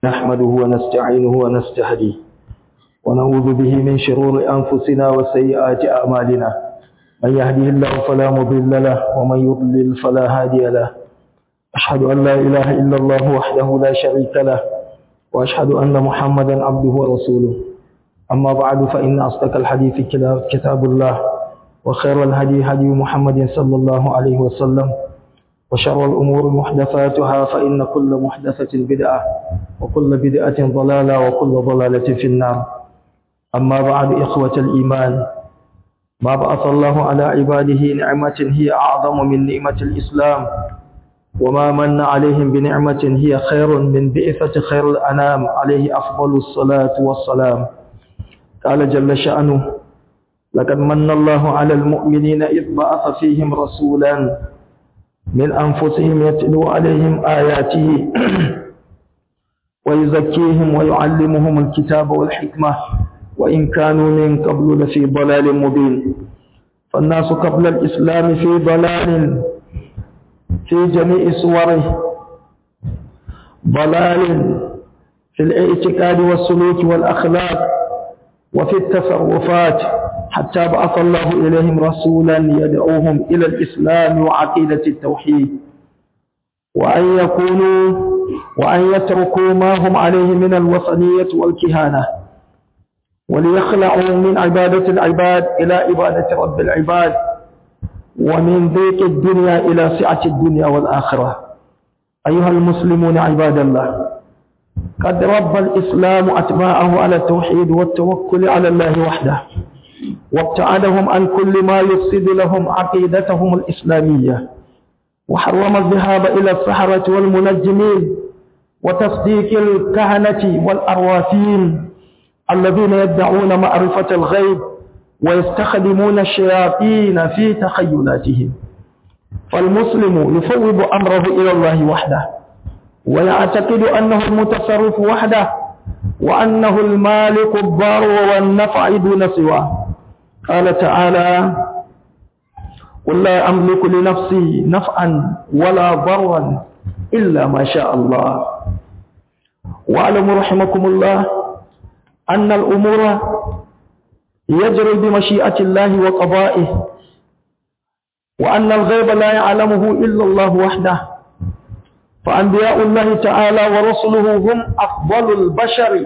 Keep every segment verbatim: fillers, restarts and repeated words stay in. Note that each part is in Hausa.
نحمده ونستعينه ونستهديه ونعوذ به من شرور أنفسنا وسيئات أعمالنا. من يهده الله فلا مضل له ومن يضلل فلا هادي له. أشهد أن لا إله إلا الله وحده لا شريك له وأشهد أن محمدا عبده ورسوله. أما بعد فإن أصدق الحديث كتاب الله وخير الهدي هدي محمد صلى الله عليه وسلم وشر الأمور محدثاتها فإن كل محدثة بدعة وكل بدعة ضلالة وكل ضلالة في النار. أما بعد إخوة الإيمان، ما بعث الله على عباده نعمة هي أعظم من نعمة الإسلام، وما من عليهم بنعمة هي خير من بعثة خير الأنام عليه أفضل الصلاة والسلام. قال جل شأنه: لقد من الله على المؤمنين إذ بعث فيهم رسولا من أنفسهم يتلو عليهم آياته ويزكيهم ويعلمهم الكتاب والحكمة وإن كانوا من قبل لفي ضلال مبين. فالناس قبل الإسلام في ضلال في جميع صوره، ضلال في الاعتقاد والسلوك والأخلاق وفي التصرفات، حتى بعث الله إليهم رسولا يدعوهم إلى الإسلام وعقيدة التوحيد، وأن يكونوا وأن يتركوا ما هم عليه من الوثنية والكهانة، وليخلعوا من عبادة العباد إلى عبادة رب العباد، ومن ضيق الدنيا إلى سعة الدنيا والآخرة. أيها المسلمون عباد الله، قد رب الإسلام أتباعه على التوحيد والتوكل على الله وحده، وابتعدهم عن كل ما يفسد لهم عقيدتهم الإسلامية، وحرم الذهاب إلى السحرة والمنجمين وتصديق الكهنة والأرواثين الذين يدعون معرفة الغيب ويستخدمون الشياطين في تخيلاتهم. فالمسلم يفوض أمره إلى الله وحده، ويعتقد أنه المتصرف وحده، وأنه المالك الضار والنفع دون سواه. قال تعالى: قل لا أملك لنفسي نفعا ولا ضرا إلا ما شاء الله. واعلموا رحمكم الله أن الأمور يجري بمشيئة الله وقضائه، وأن الغيب لا يعلمه إلا الله وحده. فأنبياء الله تعالى ورسله هم أفضل البشر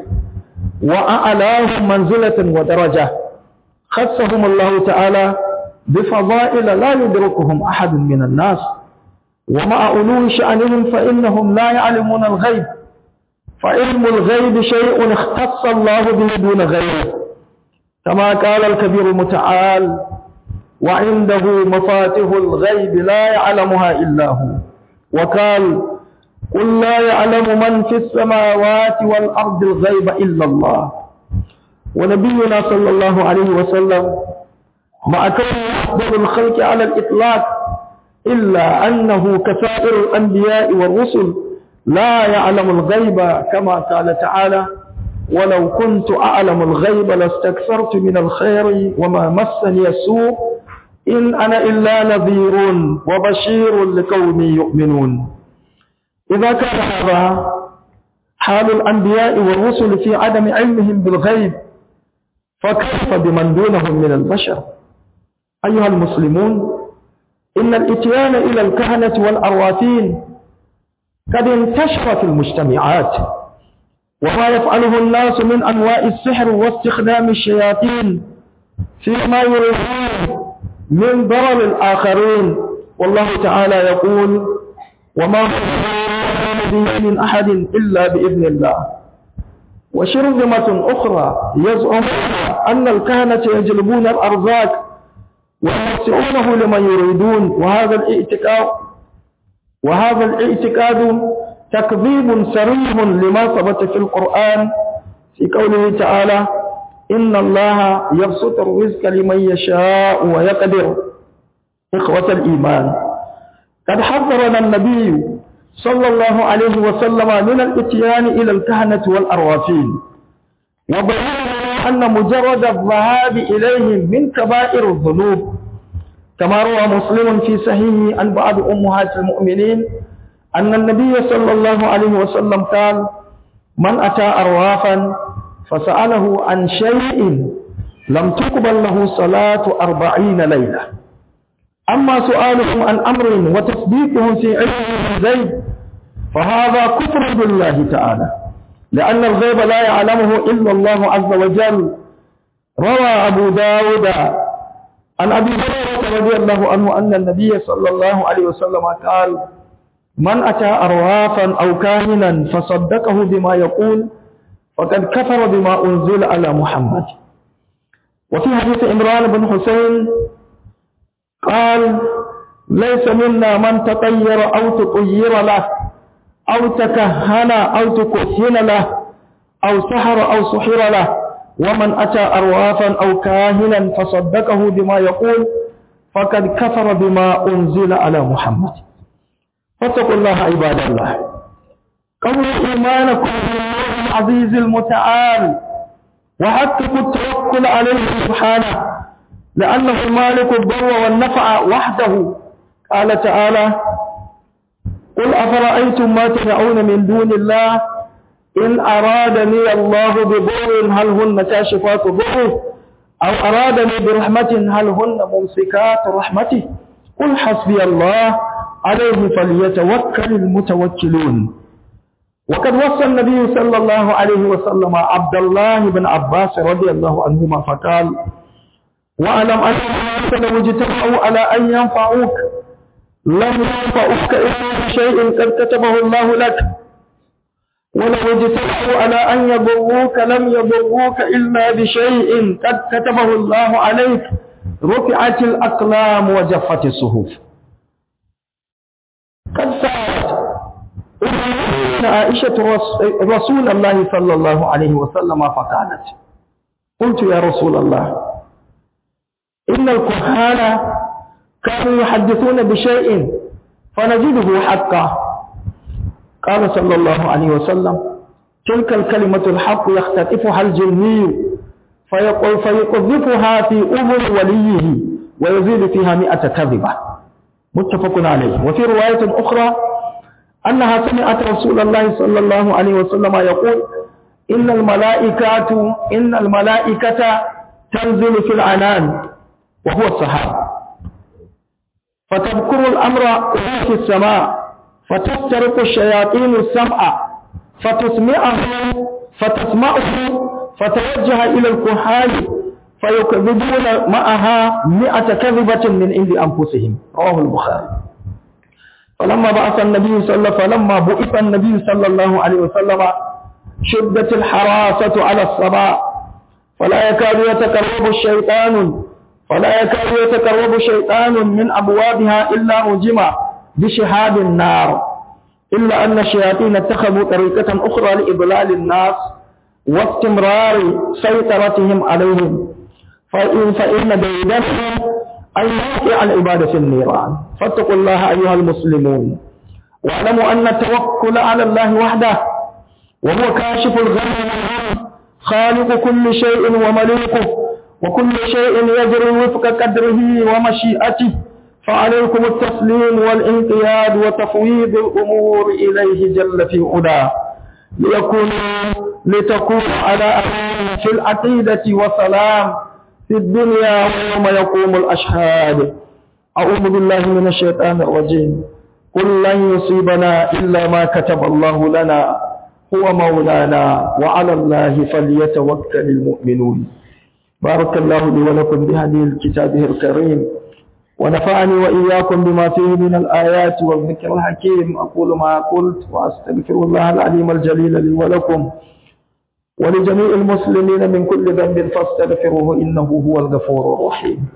وأعلاهم منزلة ودرجة، خصهم الله تعالى بفضائل لا يدركهم أحد من الناس، ومع علو شأنهم فإنهم لا يعلمون الغيب، فعلم الغيب شيء اختص الله به دون غيره، كما قال الكبير المتعال: وعنده مفاتيح الغيب لا يعلمها إلا هو. وقال: قل لا يعلم من في السماوات والأرض الغيب إلا الله. ونبينا صلى الله عليه وسلم مع كونه أفضل الخلق على الإطلاق، إلا أنه كسائر الأنبياء والرسل لا يعلم الغيب، كما قال تعالى: ولو كنت أعلم الغيب لاستكثرت من الخير وما مسني السوء إن أنا إلا نذير وبشير لقوم يؤمنون. إذا كان هذا حال الأنبياء والرسل في عدم علمهم بالغيب، فكيف بمن دونهم من البشر؟ أيها المسلمون، إن الإتيان إلى الكهنة والأرواثين قد انتشر في المجتمعات، وما يفعله الناس من أنواع السحر واستخدام الشياطين فيما يريدون من ضرر الآخرين. والله تعالى يقول: وما هو من أحد إلا بإذن الله. وشرذمة أخرى يزعم أن الكهنة يجلبون الأرزاق ويوسعونه لمن يريدون، وهذا الاعتقاد وهذا الاعتقاد تكذيب صريح لما ثبت في القرآن في قوله تعالى: إن الله يبسط الرزق لمن يشاء ويقدر. إخوة الإيمان، قد حذرنا النبي صلى الله عليه وسلم من الاتيان إلى الكهنة والأرواثين، وبين أن مجرد الذهاب إليهم من كبائر الذنوب، كما روى مسلم في صحيحه عن بعض أمهات المؤمنين أن النبي صلى الله عليه وسلم قال: من أتى أرواحا فسأله عن شيء لم تقبل له صلاة أربعين ليلة. أما سؤالهم عن أمر وتصديقهم في علم الغيب فهذا كفر بالله تعالى، لأن الغيب لا يعلمه إلا الله عز وجل. روى أبو داود عن أبي هريرة رضي الله عنه أن النبي صلى الله عليه وسلم قال: من أتى أرواحا أو كاهنا فصدقه بما يقول فقد كفر بما أنزل على محمد. وفي حديث عمران بن حسين قال: ليس منا من تطير أو تطير له أو تكهن أو تكهن له أو سحر أو سحر له، ومن أتى أرواحا أو كاهنا فصدقه بما يقول فقد كفر بما أنزل على محمد. فاتقوا الله عباد الله، قووا إيمانكم بالله العزيز المتعال، وحققوا التوكل عليه سبحانه، لأنه مالك الضر والنفع وحده. قال تعالى: قل أفرأيتم ما تدعون من دون الله إن أرادني الله بضر هل هن كاشفات ضره أو أرادني برحمة هل هن ممسكات رحمته قل حسبي الله عليه فليتوكل المتوكلون. وقد وصى النبي صلى الله عليه وسلم عبد الله بن عباس رضي الله عنهما فقال: واعلم أنهم لو اجتمعوا على أن ينفعوك لم ينفعوك إلا بشيء قد كتبه الله لك، ولو اجتمعوا على أن يضروك لم يضروك إلا بشيء قد كتبه الله عليك، رفعت الأقلام وجفت الصحف. قد سألت عائشة رسول الله صلى الله عليه وسلم فقالت: قلت يا رسول الله إن الكهان كانوا يحدثون بشيء فنجده حقا. قال صلى الله عليه وسلم: تلك الكلمة الحق يختطفها الجني فيقول فيقذفها في أذن وليه ويزيد فيها مئة كذبة. متفق عليه. وفي رواية أخرى أنها سمعت رسول الله صلى الله عليه وسلم يقول: إن الملائكة إن الملائكة تنزل في العنان وهو السحاب فتذكر الأمر في السماء فتسترق الشياطين السمع فتسمعه فتسمعه فتوجه إلى الكهان فيكذبون معها مئة كذبة من عند أنفسهم. رواه البخاري. فلما بعث النبي صلى فلما بعث النبي صلى الله عليه وسلم شدت الحراسة على السماء فلا يكاد يتقرب الشيطان فلا يكاد يتقرب شيطان من أبوابها إلا أجم بشهاب النار، إلا أن الشياطين اتخذوا طريقة أخرى لإضلال الناس واستمرار سيطرتهم عليهم، فإن فإن بيدهم أن يوقع العباد في النيران. فاتقوا الله أيها المسلمون، واعلموا أن التوكل على الله وحده وهو كاشف الغم والهم، خالق كل شيء ومليكه، وكل شيء يجري وفق قدره ومشيئته، فعليكم التسليم والانقياد وتفويض الأمور إليه جل في علاه ليكونوا لتكونوا على أمان في العقيدة وسلام في الدنيا ويوم يقوم الأشهاد. أعوذ بالله من الشيطان الرجيم. قل لن يصيبنا إلا ما كتب الله لنا هو مولانا وعلى الله فليتوكل المؤمنون. بارك الله لي ولكم بهدي الكتاب الكريم، ونفعني وإياكم بما فيه من الآيات والذكر الحكيم. أقول ما قلت وأستغفر الله العليم الجليل لي ولكم ولجميع المسلمين من كل ذنب فاستغفروه إنه هو الغفور الرحيم.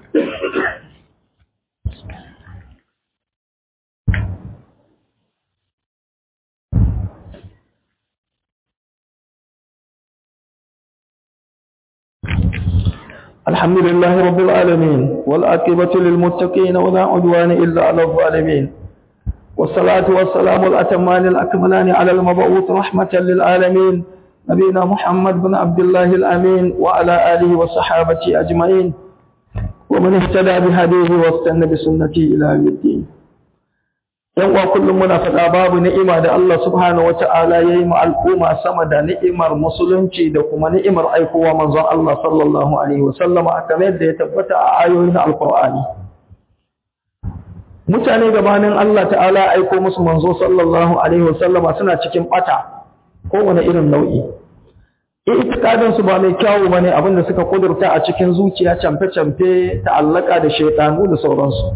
الحمد لله رب العالمين، والعاقبة للمتقين ولا عدوان إلا على الظالمين، والصلاة والسلام الأتمان الأكملان على المبعوث رحمة للعالمين نبينا محمد بن عبد الله الأمين وعلى آله وصحابته أجمعين ومن اهتدى بهديه واستنى بسنته إلى يوم الدين. yan uwa kullum muna faɗa babu ni'ima da Allah subhanahu wata'ala yayi ma al'umma sama da ni'imar musulunci da kuma ni'imar aikowa manzon Allah sallallahu alaihi wasallam kamar yadda ya tabbata a ayoyin alqur'ani mutane gabanin Allah ta'ala aiko musu manzo sallallahu alaihi wasallam suna cikin bata kowane irin nau'i itikadin su ba mai kyawu bane abinda suka kudurta a cikin zuciya camfe-camfe ta'allaka da shaytanu da sauransu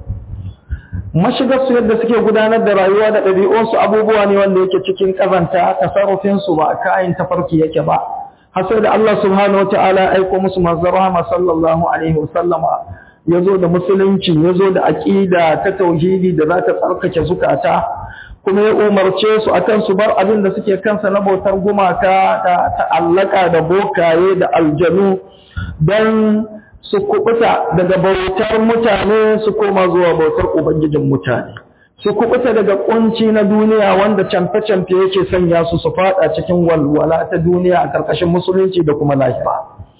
mashigarsu yadda suke gudanar da rayuwa da ɗabi'unsu abubuwa ne wanda yake cikin ƙazanta tasarrufinsu ba a kayan tafarki yake ba har sai da Allah subhanahu wa ta'ala aiko musu manzon rahama sallallahu alaihi wasallama ya zo da musulunci ya zo da aƙida ta tauhidi da za ta tsarkake zukata kuma ya umarce su akan su bar abin da suke kansa na bautar gumaka da ta'allaka da bokaye da aljanu don su kubuta daga bautar mutane su koma zuwa bautar ubangijin mutane su kubuta daga kunci na duniya wanda camfe-camfe yake sanya su su fada cikin walwala ta duniya a karkashin musulunci da kuma lafiya.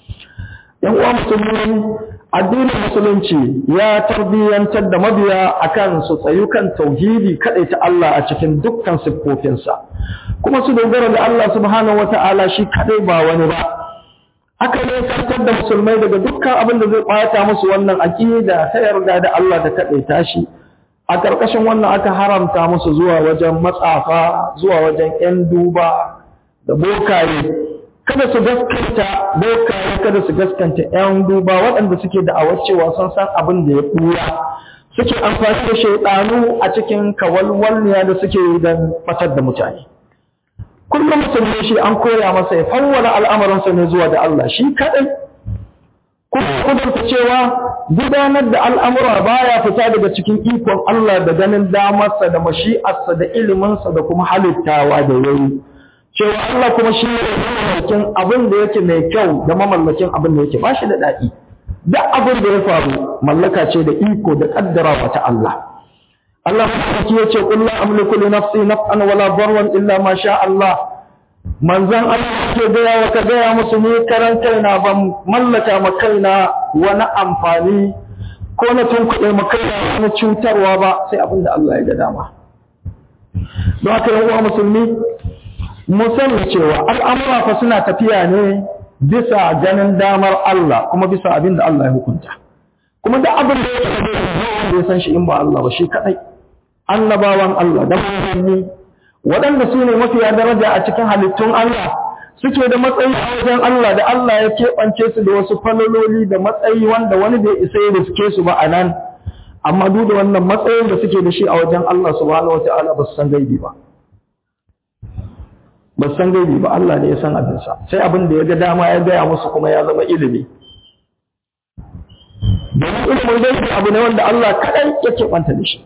Yan uwa musulmi, addinin musulunci ya tarbiyyantar da mabiya akan su tsayu kan tauhidi kadai ta Allah a cikin dukkan siffofinsa kuma su dogara da Allah subhanahu wata'ala shi kadai ba wani ba. Aka ne karkar da musulmai daga dukkan abin da zai ɓata musu wannan aƙida ta yarda da Allah da kaɗai tashi. A ƙarƙashin wannan aka haramta musu zuwa wajen matsafa, zuwa wajen ‘yan duba da bokaye. Kada su gaskanta bokaye, kada su gaskanta ‘yan duba waɗanda suke da'awar cewa sun san abin da ya ɓuya. Suke amfani da shaiɗanu a cikin kawalwalniya da suke yi don fatar da mutane. Kullum musulmi shi an koya masa ya fawwala al'amuransa ne zuwa da Allah shi kaɗai. Kuma kudurta cewa gudanar da al'amura baya fita daga cikin ikon Allah da ganin damarsa da mashi'arsa da iliminsa da kuma halittawa da yayi. Cewa Allah kuma shi ne mamallakin abin da yake mai kyau da mamallakin abin da yake ba shi da daɗi. Duk abin da ya faru mallaka ce da iko da ƙaddarawa ta Allah. Allah mafi ya ce, "Ƙulla amliku li nafsi naf'an wala darwan illa ma sha Allah." Manzon Allah ke gaya wa ka gaya musu ni karan kaina ban mallaka ma kaina wani amfani ko na tunkuɗe ma kaina wani cutarwa ba sai abin da Allah ya ga dama. Don haka yan uwa musulmi, mu sani cewa al'amura fa suna tafiya ne bisa ganin damar Allah kuma bisa abin da Allah ya hukunta. Kuma da abin da ya san shi in ba Allah ba shi kaɗai. Annabawan Allah da manzanni waɗanda su ne mafiya daraja a cikin halittun Allah suke da matsayi a wajen Allah da Allah ya keɓance su da wasu falololi da matsayi wanda wani bai isa ya riske su ba a nan amma duk da wannan matsayin da suke da shi a wajen Allah subhanahu wata'ala ba su san gaibi ba ba su san gaibi ba Allah ne ya san abinsa sai abin da ya ga dama ya gaya musu kuma ya zama ilimi domin ilimin gaibi abu ne wanda Allah kaɗai ya keɓanta da shi.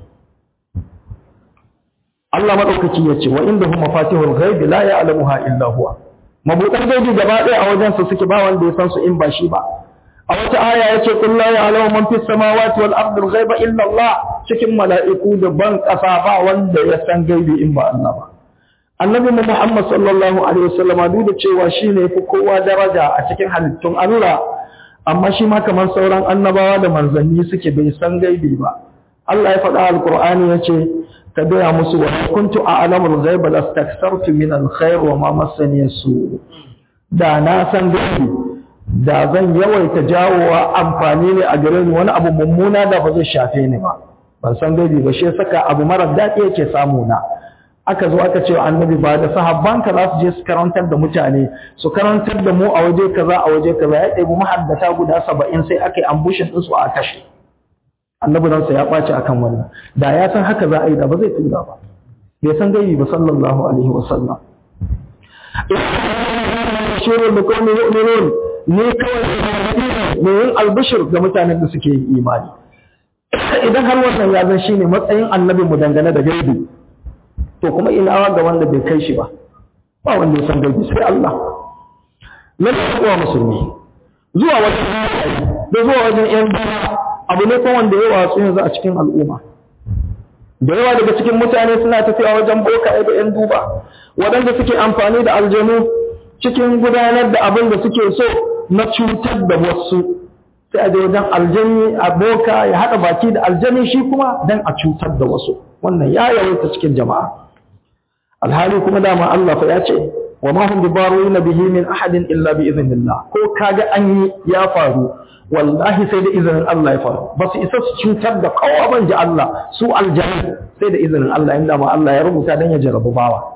Allah madaukaki ya ce wa indahu mafatihul ghaibi la ya'lamuha illa huwa mabudan gaibi gaba ɗaya a wajen sa suke ba wanda ya san su in ba shi ba a wata aya yace qul la ya'lamu man fis samawati wal ardi al ghaiba illa Allah cikin mala'iku da ban kasa ba wanda ya san gaibi in ba Allah ba annabi Muhammad sallallahu alaihi wasallam duk da cewa shine yafi kowa daraja a cikin halittun Allah amma shi ma kamar sauran annabawa da manzanni suke bai san gaibi ba Allah ya faɗa alqur'ani yace ka gaya musu wa kuntu a'lamul ghaiba lastakthartu min alkhair wa ma massani su da na san gaibi da zan yawaita jawowa amfani ne a gare ni wani abu mummuna da ba zai shafe ni ba ban san gaibi ba shi saka abu mara daɗi yake samu na aka zo aka ce wa annabi ba da sahabbanka za su je su karantar da mutane su karantar da mu a waje kaza a waje kaza ya ɗebi mahaddata guda saba'in sai aka yi ambushin ɗinsu a kashe annabi ransa ya ɓaci akan wannan da ya san haka za a yi da ba zai tura ba bai san gaibi ba sallallahu alaihi wa sallam shirin da kuma yu'minun ne kawai ne yin albishir ga mutanen da suke yi imani idan har wannan ya zan shine matsayin annabi mu dangane da gaibi to kuma ina ga wanda bai kai shi ba ba wanda ya san gaibi sai Allah lalle kuwa musulmi zuwa wajen da zuwa wajen yan abu ne ko wanda ya watsu yanzu a cikin al'umma da yawa daga cikin mutane suna tafiya wajen bokaye da yan duba waɗanda suke amfani da aljanu cikin gudanar da abin da suke so na cutar da wasu sai a je wajen aljani a boka ya haɗa baki da aljani shi kuma dan a cutar da wasu. Wannan ya yawaita cikin jama'a. Alhali kuma dama Allah fa ya ce wa ma hum bidaruna bihi min ahadin illa bi idhnillah. Ko kaga an yi ya faru wallahi sai da izinin Allah ya faru. Ba su isa su cutar da kowa ban ji Allah su aljani sai da izinin Allah inda ma Allah ya rubuta dan ya jarabu bawa.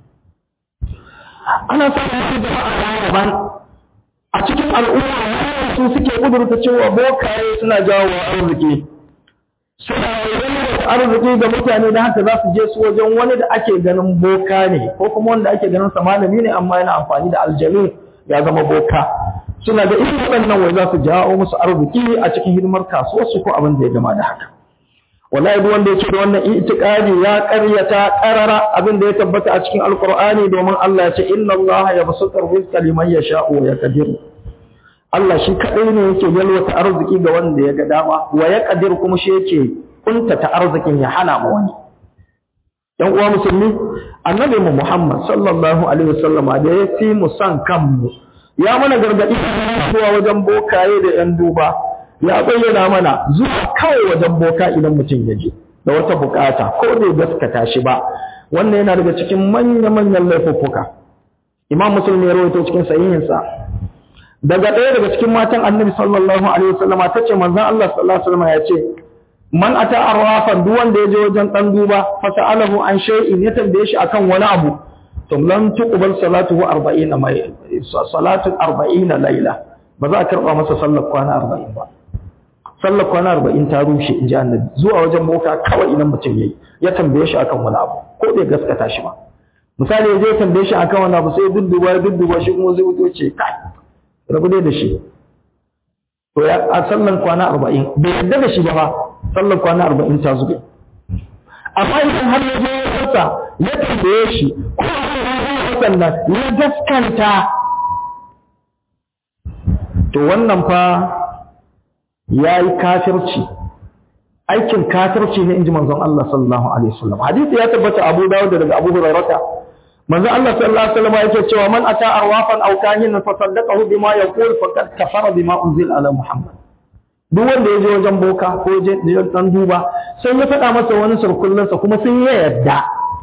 Ana samun jama'a daban a cikin al'umma su suke kudurta cewa bokaye suna jawo arziki. Suna yi arziki ga mutane da haka za su je su wajen wani da ake ganin boka ne ko kuma wanda ake ganin sa malami ne amma yana amfani da aljanu ya zama boka. Suna da irin waɗannan wai za su jawo musu arziki a cikin hidimar kasuwarsu ko abin da ya gama da haka. Wallahi duk wanda yake da wannan itikadi ya ƙaryata ƙarara abin da ya tabbata a cikin Alƙur'ani domin Allah ya ce inna Allah yabsutu rizqa liman yasha'u wa yaqdir. Allah shi kadai ne yake yalwata arziki ga wanda ya ga dama wa yaqdir kuma shi yake kuntata arzikin ya hana mu wani. Yan uwa musulmi, annabi mu Muhammad sallallahu alaihi wasallama da ya fi mu san kanmu ya mana gargadi zuwa wajen bokaye da yan duba. Ya bayyana mana zuwa kawai wajen boka idan mutum ya je da wata bukata ko bai gaskata shi ba, wannan yana daga cikin manya-manyan laifuffuka. Imam Muslim ya rawaito cikin sahihinsa daga ɗaya daga cikin matan Annabi sallallahu alaihi wasallam ta ce manzon Allah sallallahu alaihi wasallam ya ce man ata arrafan duk wanda ya je wajen dan duba fa sa'alahu an shay'in ya tambaye shi akan wani abu to lam tuqbal salatuhu arba'ina mai salatu arba'ina layla, ba za a karba masa sallar kwana arba'in ba. Sallar kwana arba'in ta rushe in ji Annabi. Zuwa wajen boka kawai idan mutum yayi ya tambaye shi akan wani abu ko bai gaskata shi ba. Misali ya je tambaye shi akan wani abu sai dudduba ya dudduba shi kuma zai wuce ce kai rabu dai da shi. To ya a sallar kwana arba'in bai yarda da shi ba, sallar kwana arba'in ta zube. Amma idan har ya je ya tsasa ya tambaye shi ko sannan ya gaskanta to wannan fa ya yi kafirci, aikin kafirci ne in ji manzon Allah sallallahu alaihi wasallam. Hadisi ya tabbata Abu Dawud daga Abu Hurairah. Manzon Allah sallallahu alaihi wasallam yake cewa man ata arwafan aw kahinan fa saddaqahu bima yaqul faqad kafara bima unzila ala Muhammad. Duk wanda ya je wajen boka ko je dan duba sai ya faɗa masa wani surkullansa kuma sun yi yadda,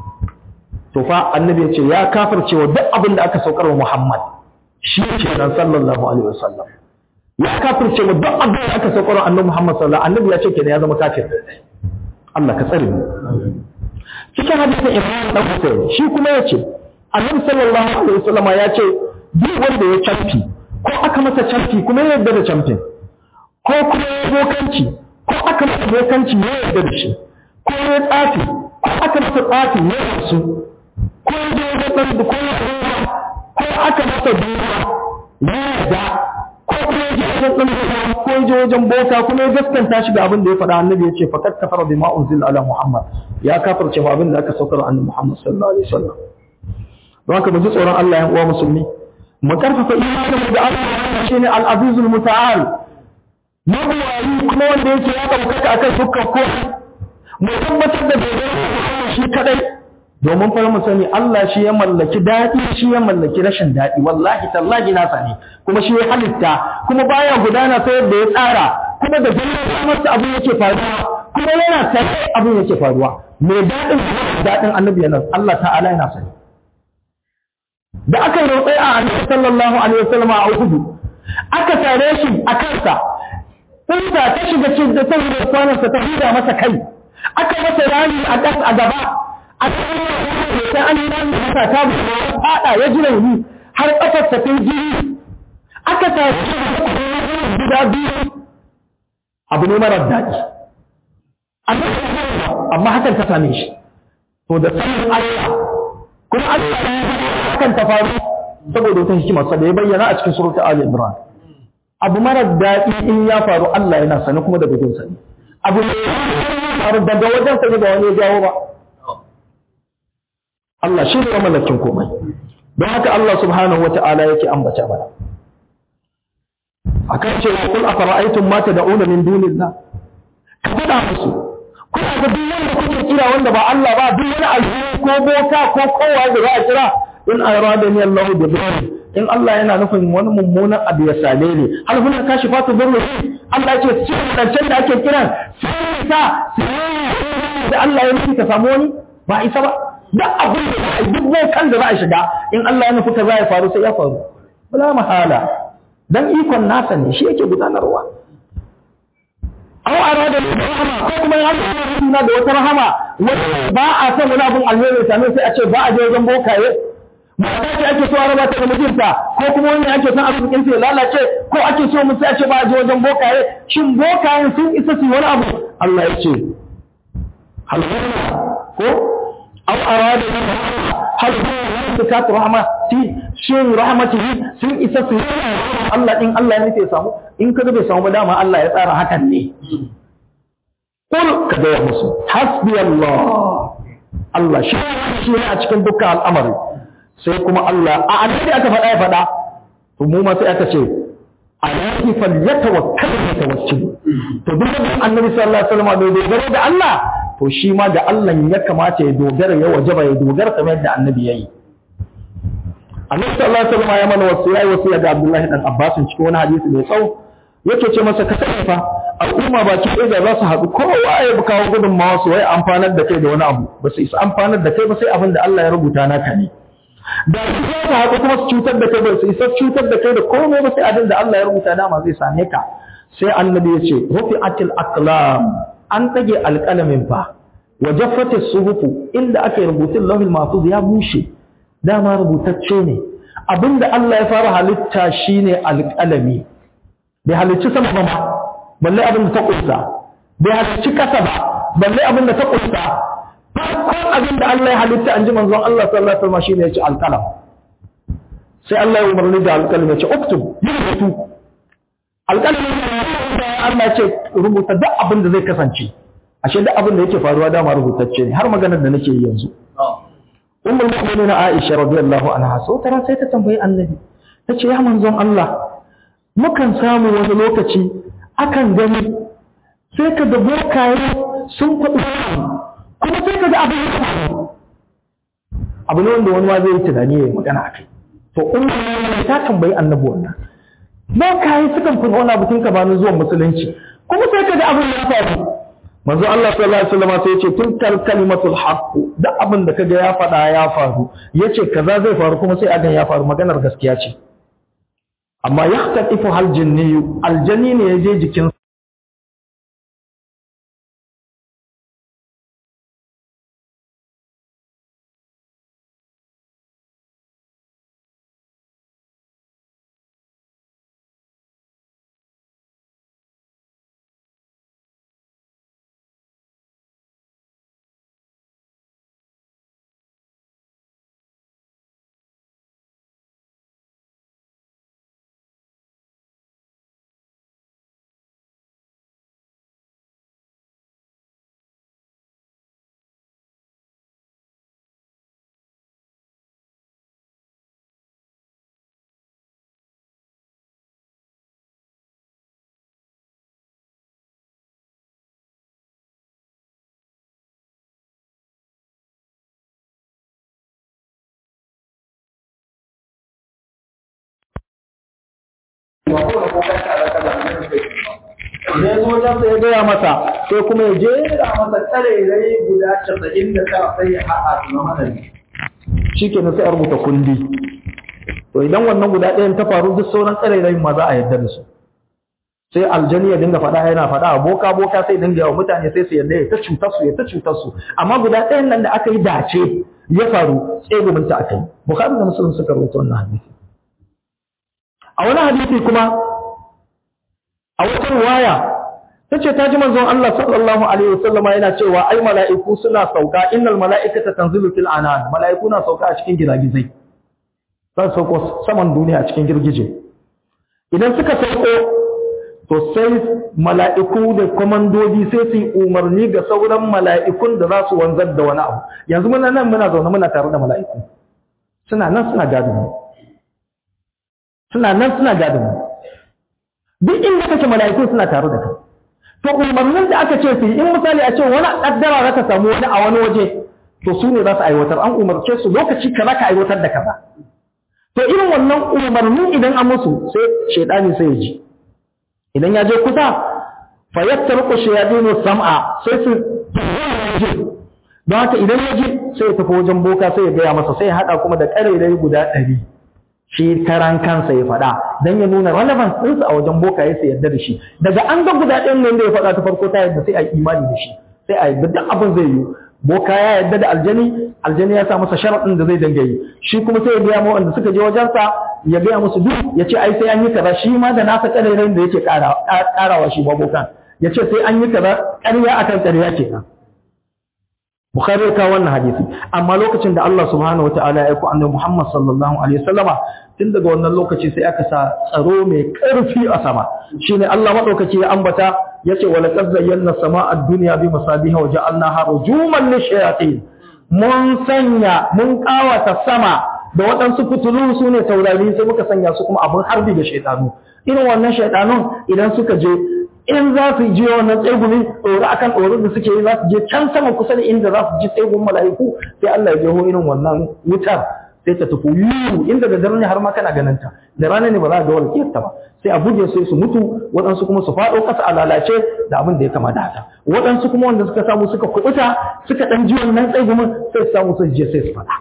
to fa Annabi ya ce ya kafirce wa duk abin da aka saukar wa Muhammad shi kenan sallallahu alaihi wasallam. Ya kafirce wa duk abin da aka saukar wa Annabi Muhammad sallallahu alaihi wasallam. Annabi ya ce kenan ya zama kafir. Allah ka tsare mu. Cikin hadisin Imran dan Hussein shi kuma ya ce Annabi sallallahu alaihi wasallam ya ce duk wanda ya camfi ko aka masa camfi kuma ya yarda da camfin, ko kuma ya bokanci ko aka masa bokanci ya yarda da shi, ko ya tsafi ko aka masa tsafi ya rasu, ko ya je wajen ɗan ko ya ko aka masa duba ya yarda, ko kuma ya je wajen ɗan ko ya je wajen boka kuma ya gaskanta shi ga abin da ya faɗa. Annabi ya ce faqad kafara bima unzila ala Muhammad, ya kafirce wa abin da aka saukar annabi Muhammad sallallahu alaihi wasallam. Don haka mu ji tsoron Allah ya uwa musulmi, mu karfafa imanin da Allah shine al-azizul muta'al, mabuwayi kuma wanda yake ya ɗaukaka akan dukkan komai. Mu tabbatar da dogaro shi kadai, domin fara mu sani Allah shi ya mallaki daɗi shi ya mallaki rashin daɗi, wallahi tallahi na sani, kuma shi ya halitta kuma baya gudana sai yadda ya tsara, kuma da ganin masa abin yake faruwa, kuma yana sani abin yake faruwa. Mai daɗin daɗin annabi yana Allah ta'ala yana sani. Da aka yi roƙai a annabi sallallahu alaihi wasallam a Uhud, aka tare shi a kansa, tunda ta shiga cikin da saboda kwanansa ta huda masa kai, aka masa rami a ƙasa a gaba, a cikin sai an yi rami masa ta fada ya ji rauni har ƙafar ta kai jini, aka tare shi guda biyu. Abu ne marar daɗi, amma hakan ta same shi. To da sanin Allah kuma Allah hakan ta faru saboda wata hikima sa da ya bayyana a cikin surata Ali Imran. Abu marar daɗi in ya faru Allah yana sani kuma daga gun sani. Abu ne faru daga wajen sani ba wani ya jawo ba. Allah shi ne ya mallakin komai. Don haka Allah subhanahu wata'ala yake ambata mana. Akan cewa kul afara'aytum ma tad'una min dunillah. Ka faɗa musu. Kuna ga duk wanda kuke kira wanda ba Allah ba, duk wani alheri ko boka ko kowa da za a kira in aradani Allah bi dhurri in Allah yana nufin wani mummunan abu ya same ni hal hunna kashifatu dhurri Allah ya ce cikin dancan da ake kiran sai sa da Allah ya nufi ka samu wani ba isa ba da abin da ai duk kan da za a shiga in Allah ya nufi ka za ya faru sai ya faru bala mahala dan ikon nasa ne shi yake gudanarwa aw arada rahama ko kuma ya nuna da wata rahama ba a san wani abun alheri same sai a ce ba a je wajen bokaye mata ce ake so a raba ta da mijinta ko kuma wani ake son arzikin ta lalace ko ake so mu sai a ce ba a je wajen bokaye shin bokayen sun isa su wani abu Allah ya ce hal ko aw arada hal zakat rahma ti shin rahmatihi sun isa su Allah in Allah ya nufe samu in kaga bai samu ba dama Allah ya tsara hakan ne kul ka ga musu hasbi Allah Allah shi ne a cikin dukkan al'amari sai kuma Allah a annabi aka faɗa ya faɗa to mu ma sai aka ce alayhi falyatawakkal mutawakkil to duk annabi sallallahu alaihi wasallam bai dogara da Allah to shi ma da Allah ya kamata ya dogara ya wajaba ya dogara kamar yadda annabi yayi Annabi sallallahu alaihi wasallam ya mana wasiya wasiya ga Abdullahi dan Abbas cikin wani hadisi mai tsawo yake ce masa ka sani fa al'umma baki ɗaya da za su haɗu kowa ya bi kawo gudunmawa su wai amfanar da kai da wani abu ba su isa amfanar da kai ba sai abin da Allah ya rubuta naka ne da su za su haɗu kuma su cutar da kai ba su isa cutar da kai da komai ba sai abin da Allah ya rubuta dama zai same ka sai annabi ya ce rufi'atil aqlam an ɗage alƙalamin fa wa jaffatis suhufu inda ake rubutun lauhul mahfuz ya bushe dama rubutacce ne abinda Allah ya fara halitta shine alƙalami bai halicci sama ba balle abin da ta kunsa bai halicci kasa ba balle abin da ta kunsa farkon abin da Allah ya halitta an ji manzon Allah sallallahu alaihi wasallam shine ya ce alƙalam sai Allah ya umarni da alƙalami ya ce uktub rubutu alƙalami Allah ya ce rubuta duk abin da zai kasance ashe duk abin da yake faruwa dama rubutacce ne har maganar da nake yi yanzu ummul mu'minin Aisha radiyallahu anha so tara sai ta tambayi annabi tace ya manzon Allah mukan samu wani lokaci akan gani sai ka da bokaye sun faɗi kuma sai ka ga abin da faru abu ne wanda wani ma zai yi tunani ya magana akai to ummul mu'minin ta tambayi annabi wannan bokaye sukan faɗi wani abu tun ka bani zuwan musulunci kuma sai ka ga abin da faru manzo Allah sallallahu alaihi wasallam sai yace tilkal kalimatul haqq da abin da kaga ya fada ya faru yace kaza zai faru kuma sai agan ya faru maganar gaskiya ce amma yahtatifu hal jinni aljanni ne yaje jikin ne zo wajen sai ya gaya masa sai kuma ya jera masa tsarairai guda casa'in da tara sai ya haɗa su na madari shi ke sai a rubuta kundi to idan wannan guda ɗayan ta faru duk sauran tsarairai ma za a yarda da su sai aljani ya dinga faɗa yana faɗa a boka boka sai dinga yawa mutane sai su yarda ya ta cutar su ya ta cutar su amma guda ɗayan nan da aka yi dace ya faru tseguminta aka yi Bukhari da Muslim suka rubuta wannan hadisi a wani hadisi kuma a wata riwaya tace ta ji manzon Allah sallallahu alaihi wasallama yana cewa ai mala'iku suna sauka innal mala'ikata tanzilu fil anan mala'iku na sauka a cikin giragizai sai sauko saman duniya a cikin girgije idan suka sauko to sai mala'iku da komandodi sai su yi umarni ga sauran mala'ikun da za su wanzar da wani abu yanzu muna nan muna zaune muna tare da mala'iku suna nan suna gadin mu suna nan suna gadin mu duk inda kake mala'iku suna tare da kai to umarnin da aka ce su in misali a ce wani kaddara za ka samu wani a wani waje to su ne za su aiwatar an umarce su lokaci kaza ka aiwatar da kaza to irin wannan umarnin idan an musu sai shaidani sai ya ji idan ya je kusa fa yattaruqu shayatinu sam'a sai su ji don haka idan ya ji sai ya tafi wajen boka sai ya gaya masa sai ya hada kuma da karerai guda ɗari shi karan kansa ya faɗa dan ya nuna relevance ɗinsa a wajen boka ya sai yadda da shi daga an ga guda ɗayan nan da ya faɗa ta farko ta yadda sai a yi imani da shi sai a yadda duk abin zai yi boka ya yadda da aljani aljani ya sa masa sharaɗin da zai dinga yi shi kuma sai ya gaya ma wanda suka je wajensa ya gaya musu duk ya ce ai sai an yi kaza shi ma da nasa ƙarerayin da yake ƙarawa shi ba bokan ya ce sai an yi kaza ƙarya akan ƙarya kenan Bukhari ya kawo wannan hadisi amma lokacin da Allah subhanahu wataala ya aiko annabi Muhammad sallallahu alaihi wasallama tun daga wannan lokaci sai aka sa tsaro mai ƙarfi a sama shine Allah madaukaki ya ambata yace wala qad zayyana samaa ad-dunya bi masabiha wa ja'alnaha rujuman lishayatin mun sanya mun kawata sama da waɗansu fitulu su ne taurari sai muka sanya su kuma abin harbi da shaytanu irin wannan shaytanun idan suka je in za su je wannan tsegumi tsoro akan tsoron da suke yi za su je can sama kusa da inda za su ji tsegun mala'iku sai Allah ya jeho irin wannan wutar sai ta tafi yiwu inda da dare ne har ma kana ganin ta da rana ne ba za ka ga walƙiyarta ba sai a buge sai su mutu waɗansu kuma su faɗo ƙasa a lalace da abin da ya kama da haka waɗansu kuma wanda suka samu suka kuɓuta suka ɗan ji wannan tsegumin sai su samu su je sai su faɗa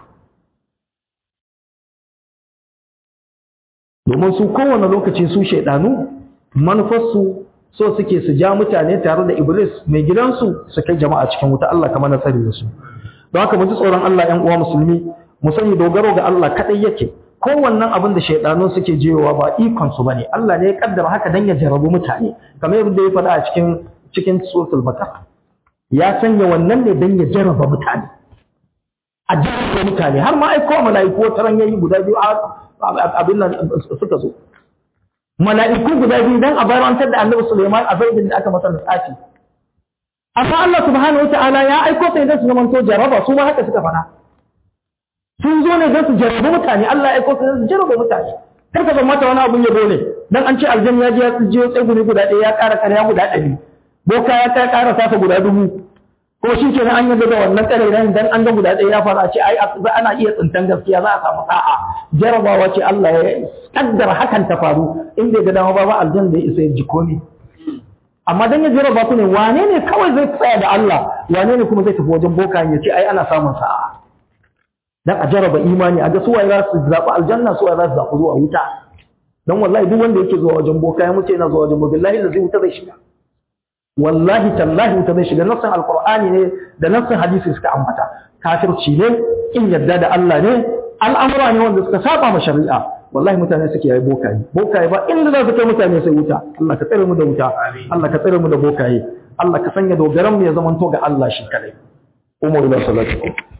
domin su kowane lokaci su shaidanu manufarsu so suke su ja mutane tare da iblis mai gidansu su kai jama'a cikin wuta Allah kamar na tsare da su don haka mu ji tsoron Allah ƴan uwa musulmi mu sani dogaro ga Allah kadai yake kowannan abin da shaidanu suke jewa ba ikon su bane Allah ne ya kaddara haka dan ya jarabu mutane kamar yadda ya faɗa a cikin cikin suratul baqara ya sanya wannan ne dan ya jaraba mutane a jaraba mutane har ma aiko mala'iku taran yayi guda biyu abin nan suka zo mala'iku guda biyu dan a bayantar da Annabi Sulaiman a zaidin da aka masa lissafi amma Allah subhanahu wataala ya aiko sai dan su zamanto jaraba su ma haka suka fara sun zo ne dan su jaraba mutane Allah ya aiko sai dan su jaraba mutane kar ka zama ta wani abun yabo ne dan an ce aljanna ya je ya je tseguri guda ɗaya ya ƙara ƙarya guda ɗari boka ya ta ƙara tasa guda dubu ko shi ke an yadda da wannan ƙarerayen dan an ga guda ɗaya ya fara ce ai ana iya tsintan gaskiya za a samu sa'a jarabawa ce Allah ya kaddara hakan ta faru in bai ga dama ba ba aljanna da ya isa ya ji komai amma dan ya jaraba ku ne wane ne kawai zai tsaya da Allah wane ne kuma zai tafi wajen boka ya ce ai ana samun sa'a dan a jaraba imani a ga su waye za su zaɓi aljanna su waye za su zaɓi zuwa wuta dan wallahi duk wanda yake zuwa wajen boka ya mutu yana zuwa wajen billahi da zai wuta zai shiga wallahi tallahi wuta zai shiga nassin alqur'ani ne da nassin hadisi suka ambata kafirci ne in yadda da Allah ne al'amura ne wanda suka saba ma shari'a wallahi mutane suke yayi bokaye bokaye ba inda za su kai mutane sai wuta Allah ka tsare mu da wuta Allah ka tsare mu da bokaye Allah ka sanya dogaran mu ya zamanto ga Allah shi kadai umu ila salatu